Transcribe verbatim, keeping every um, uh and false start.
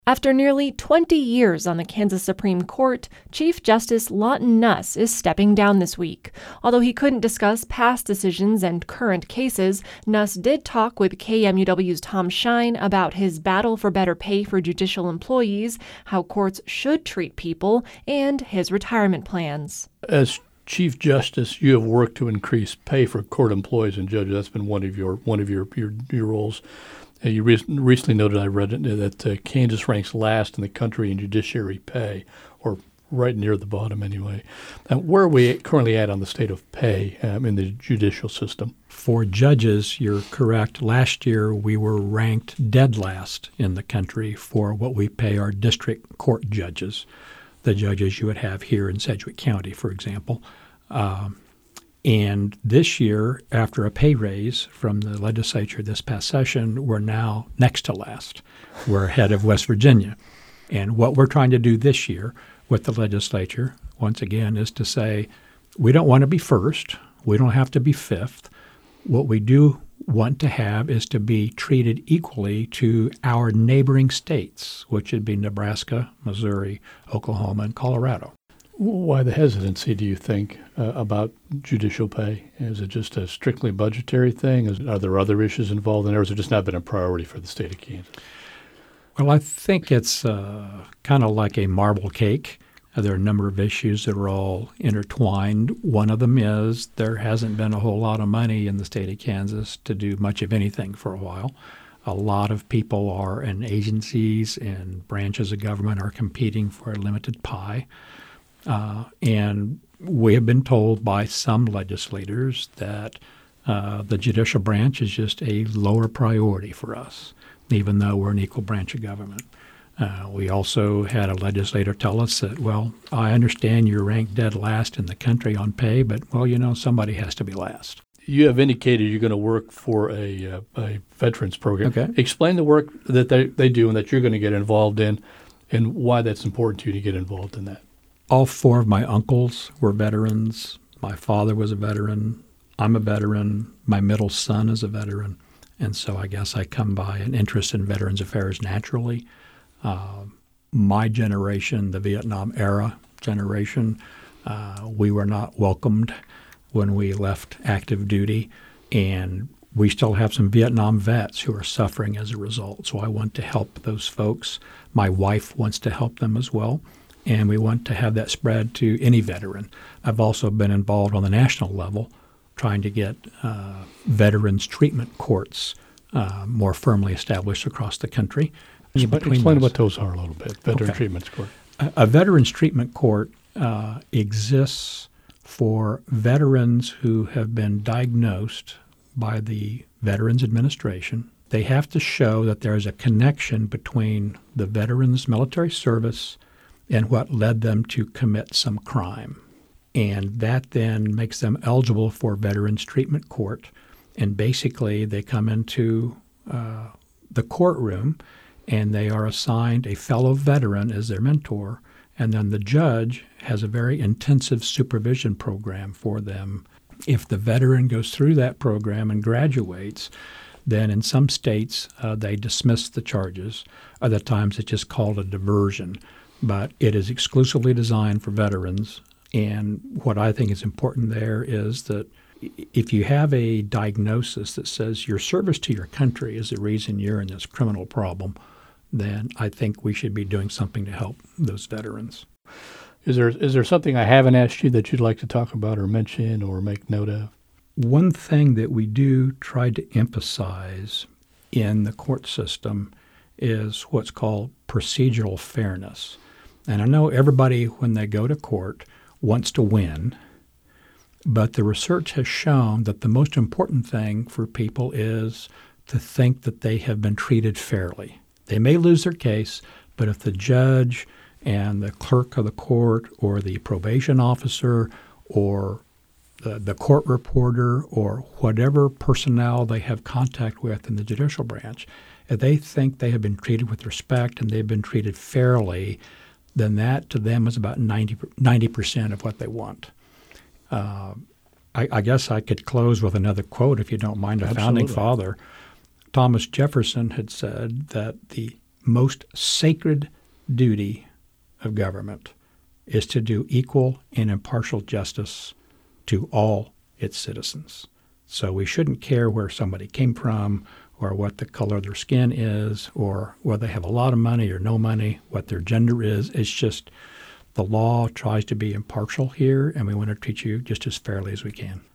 After nearly twenty years on the Kansas Supreme Court, Chief Justice Lawton Nuss is stepping down this week. Although he couldn't discuss past decisions and current cases, Nuss did talk with K M U W's Tom Shine about his battle for better pay for judicial employees, how courts should treat people, and his retirement plans. As Chief Justice, you have worked to increase pay for court employees and judges. That's been one of your one of your your, your roles. Uh, you re- recently noted, I read it, that uh, Kansas ranks last in the country in judiciary pay, or right near the bottom anyway. Uh, where are we currently at on the state of pay um, in the judicial system? For judges, you're correct. Last year, we were ranked dead last in the country for what we pay our district court judges, the judges you would have here in Sedgwick County, for example. Um, And this year, after a pay raise from the legislature this past session, we're now next to last. We're ahead of West Virginia. And what we're trying to do this year with the legislature, once again, is to say we don't want to be first. We don't have to be fifth. What we do want to have is to be treated equally to our neighboring states, which would be Nebraska, Missouri, Oklahoma, and Colorado. Why the hesitancy, do you think, uh, about judicial pay? Is it just a strictly budgetary thing? Is, are there other issues involved in there, or has it just not been a priority for the state of Kansas? Well, I think it's uh, kind of like a marble cake. Uh, there are a number of issues that are all intertwined. One of them is there hasn't been a whole lot of money in the state of Kansas to do much of anything for a while. A lot of people are, and agencies and branches of government are competing for a limited pie. Uh, and we have been told by some legislators that uh, the judicial branch is just a lower priority for us, even though we're an equal branch of government. Uh, we also had a legislator tell us that, well, I understand you're ranked dead last in the country on pay, but, well, you know, somebody has to be last. You have indicated you're going to work for a, uh, a veterans program. Okay. Explain the work that they, they do and that you're going to get involved in and why that's important to you to get involved in that. All four of my uncles were veterans. My father was a veteran. I'm a veteran. My middle son is a veteran. And so I guess I come by an interest in veterans affairs naturally. Uh, my generation, the Vietnam era generation, uh, we were not welcomed when we left active duty. And we still have some Vietnam vets who are suffering as a result. So I want to help those folks. My wife wants to help them as well. And we want to have that spread to any veteran. I've also been involved on the national level trying to get uh, veterans treatment courts uh, more firmly established across the country. Explain, explain what those are a little bit, veteran okay. treatment court. A, a veterans treatment court uh, exists for veterans who have been diagnosed by the Veterans Administration. They have to show that there is a connection between the veteran's military service and what led them to commit some crime. And that then makes them eligible for Veterans Treatment Court. And basically, they come into uh, the courtroom, and they are assigned a fellow veteran as their mentor. And then the judge has a very intensive supervision program for them. If the veteran goes through that program and graduates, then in some states, uh, they dismiss the charges. Other times, it's just called a diversion. But it is exclusively designed for veterans. And what I think is important there is that if you have a diagnosis that says your service to your country is the reason you're in this criminal problem, then I think we should be doing something to help those veterans. Is there is there something I haven't asked you that you'd like to talk about or mention or make note of? One thing that we do try to emphasize in the court system is what's called procedural fairness. And I know everybody, when they go to court, wants to win, but the research has shown that the most important thing for people is to think that they have been treated fairly. They may lose their case, but if the judge and the clerk of the court or the probation officer or the, the court reporter or whatever personnel they have contact with in the judicial branch, if they think they have been treated with respect and they've been treated fairly, then that to them is about ninety percent of what they want. Uh, I, I guess I could close with another quote, if you don't mind. A Absolutely. Founding father, Thomas Jefferson, had said that the most sacred duty of government is to do equal and impartial justice to all its citizens. So we shouldn't care where somebody came from or what the color of their skin is or whether they have a lot of money or no money, what their gender is. It's just the law tries to be impartial here, and we want to treat you just as fairly as we can.